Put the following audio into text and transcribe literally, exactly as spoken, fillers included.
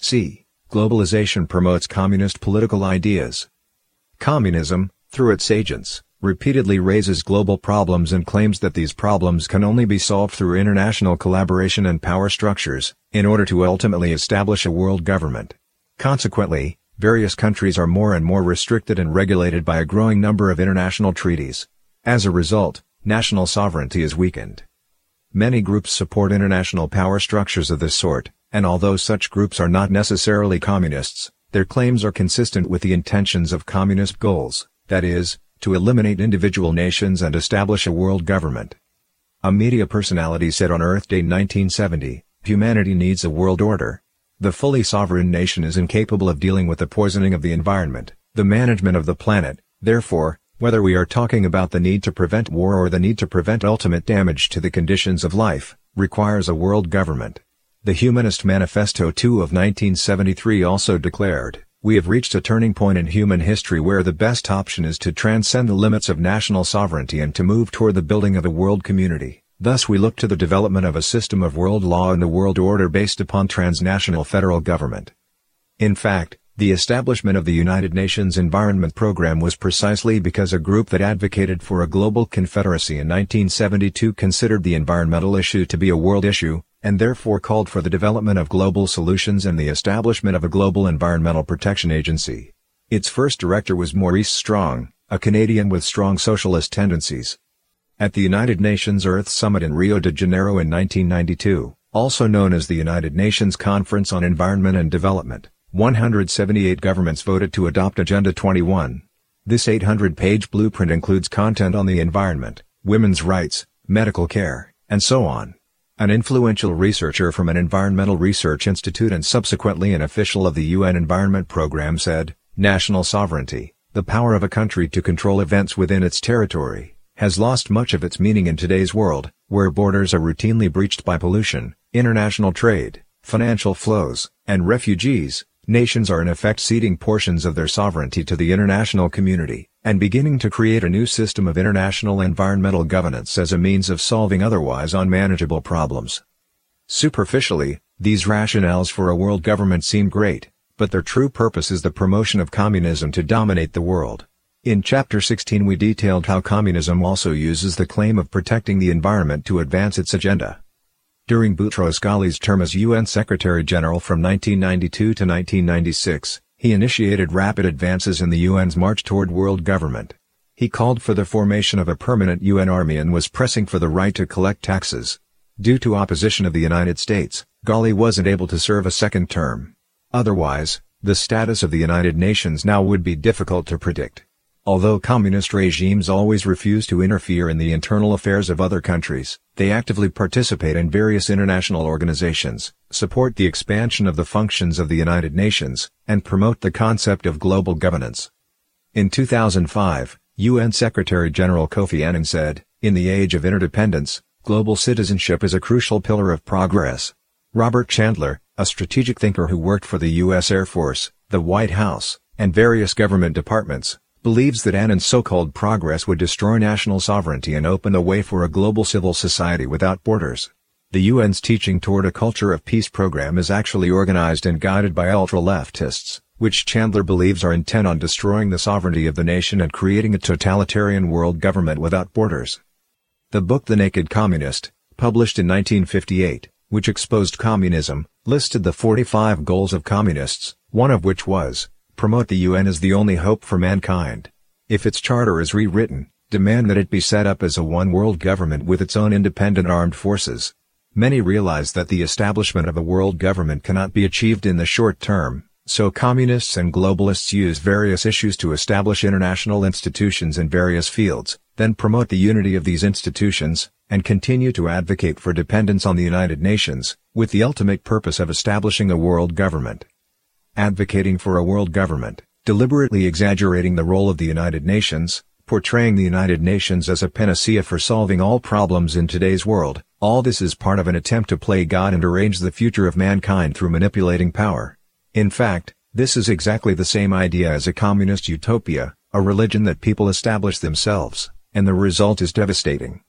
c. Globalization promotes communist political ideas. Communism, through its agents, repeatedly raises global problems and claims that these problems can only be solved through international collaboration and power structures, in order to ultimately establish a world government. Consequently, various countries are more and more restricted and regulated by a growing number of international treaties. As a result, national sovereignty is weakened. Many groups support international power structures of this sort, and although such groups are not necessarily communists, their claims are consistent with the intentions of communist goals, that is, to eliminate individual nations and establish a world government. A media personality said on Earth Day nineteen seventy, "Humanity needs a world order. The fully sovereign nation is incapable of dealing with the poisoning of the environment, the management of the planet, therefore, whether we are talking about the need to prevent war or the need to prevent ultimate damage to the conditions of life, requires a world government." The Humanist Manifesto two of nineteen seventy-three also declared, "We have reached a turning point in human history where the best option is to transcend the limits of national sovereignty and to move toward the building of a world community. Thus we look to the development of a system of world law and the world order based upon transnational federal government." In fact, the establishment of the United Nations Environment Program was precisely because a group that advocated for a global confederacy in nineteen seventy-two considered the environmental issue to be a world issue, and therefore called for the development of global solutions and the establishment of a global environmental protection agency. Its first director was Maurice Strong, a Canadian with strong socialist tendencies. At the United Nations Earth Summit in Rio de Janeiro in nineteen ninety-two, also known as the United Nations Conference on Environment and Development, one hundred seventy-eight governments voted to adopt Agenda twenty-one. This eight hundred page blueprint includes content on the environment, women's rights, medical care, and so on. An influential researcher from an environmental research institute and subsequently an official of the U N Environment Program said, "National sovereignty, the power of a country to control events within its territory, has lost much of its meaning in today's world, where borders are routinely breached by pollution, international trade, financial flows, and refugees. Nations are in effect ceding portions of their sovereignty to the international community, and beginning to create a new system of international environmental governance as a means of solving otherwise unmanageable problems." Superficially, these rationales for a world government seem great, but their true purpose is the promotion of communism to dominate the world. In Chapter sixteen we detailed how communism also uses the claim of protecting the environment to advance its agenda. During Boutros Ghali's term as U N Secretary-General from nineteen ninety-two to nineteen ninety-six, he initiated rapid advances in the U N's march toward world government. He called for the formation of a permanent U N army and was pressing for the right to collect taxes. Due to opposition of the United States, Ghali wasn't able to serve a second term. Otherwise, the status of the United Nations now would be difficult to predict. Although communist regimes always refuse to interfere in the internal affairs of other countries, they actively participate in various international organizations, support the expansion of the functions of the United Nations, and promote the concept of global governance. In two thousand five, U N Secretary-General Kofi Annan said, "In the age of interdependence, global citizenship is a crucial pillar of progress." Robert Chandler, a strategic thinker who worked for the U S Air Force, the White House, and various government departments, believes that Annan's so-called progress would destroy national sovereignty and open the way for a global civil society without borders. The U N's Teaching Toward a Culture of Peace program is actually organized and guided by ultra-leftists, which Chandler believes are intent on destroying the sovereignty of the nation and creating a totalitarian world government without borders. The book The Naked Communist, published in nineteen fifty-eight, which exposed communism, listed the forty-five goals of communists, one of which was, promote the U N as the only hope for mankind. If its charter is rewritten, demand that it be set up as a one-world government with its own independent armed forces. Many realize that the establishment of a world government cannot be achieved in the short term, so communists and globalists use various issues to establish international institutions in various fields, then promote the unity of these institutions, and continue to advocate for dependence on the United Nations, with the ultimate purpose of establishing a world government. Advocating for a world government, deliberately exaggerating the role of the United Nations, portraying the United Nations as a panacea for solving all problems in today's world, all this is part of an attempt to play God and arrange the future of mankind through manipulating power. In fact, this is exactly the same idea as a communist utopia, a religion that people establish themselves, and the result is devastating.